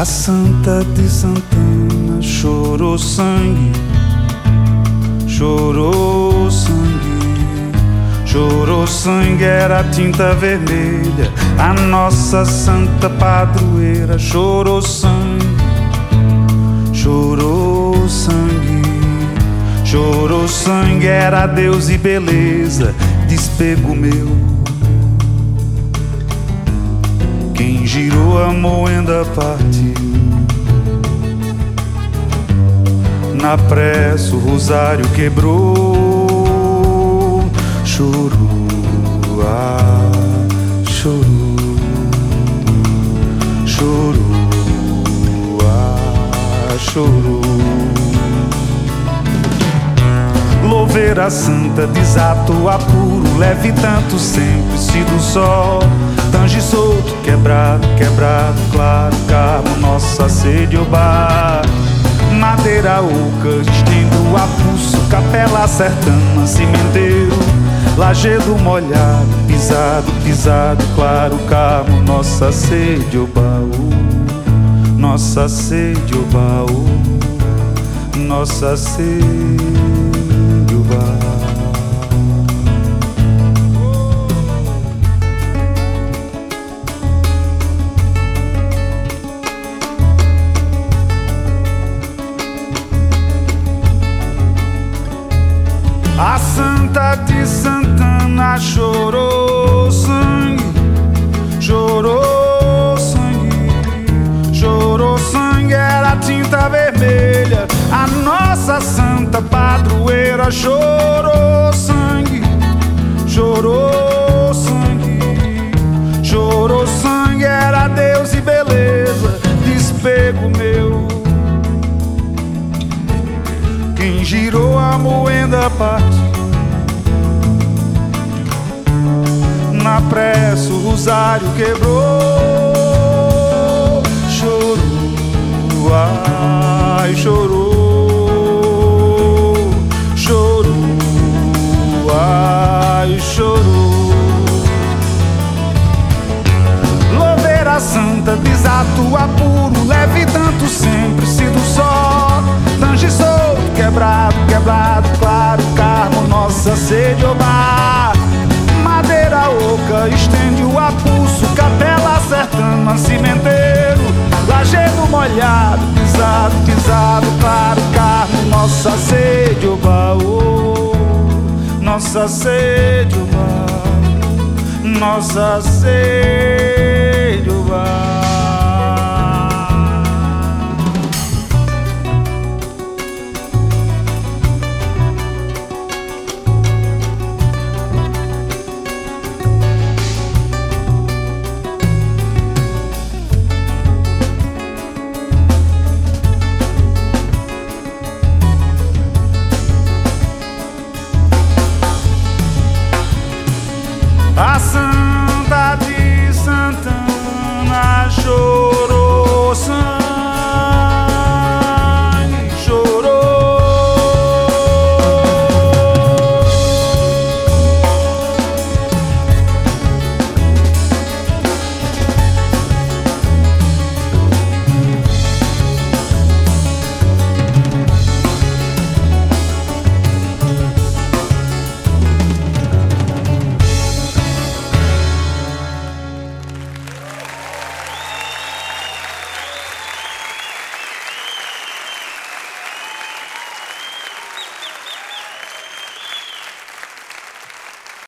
A Santa de Santana chorou sangue, chorou sangue, chorou sangue, era tinta vermelha. A nossa santa padroeira chorou sangue, chorou sangue, chorou sangue, era Deus e beleza, despego meu. Quem girou a moenda partiu. Na pressa o rosário quebrou. Chorou, ah, chorou, chorou, ah, chorou. Louveira santa, desato apuro, leve tanto sempre, sido só. Tange solto, quebrado, quebrado, claro, carmo, nossa sede o bar. Madeira oca, estendo a pulso, capela sertana, cimenteiro, lajedo molhado, pisado, pisado, claro, carmo, nossa sede o baú, nossa sede o baú, nossa sede o baú. A Santa de Santana chorou sangue, chorou sangue, chorou sangue, era tinta vermelha. A nossa santa padroeira chorou sangue, chorou sangue, chorou sangue, era Deus e beleza, despego meu. Quem girou a moenda parte. Na pressa o rosário quebrou. Chorou, ai, chorou, chorou, ai, chorou. Louveira santa, desato apuro, leve tanto sempre, sido só. Tange solto, quebrado, quebrado, claro, carmo, nossa sede o bar. Madeira oca, estende o apulso, capela sertana, cimenteiro, lajedo molhado, pisado, pisado, claro, carmo, nossa sede o baú, nossa sede o baú, nossa sede o baú.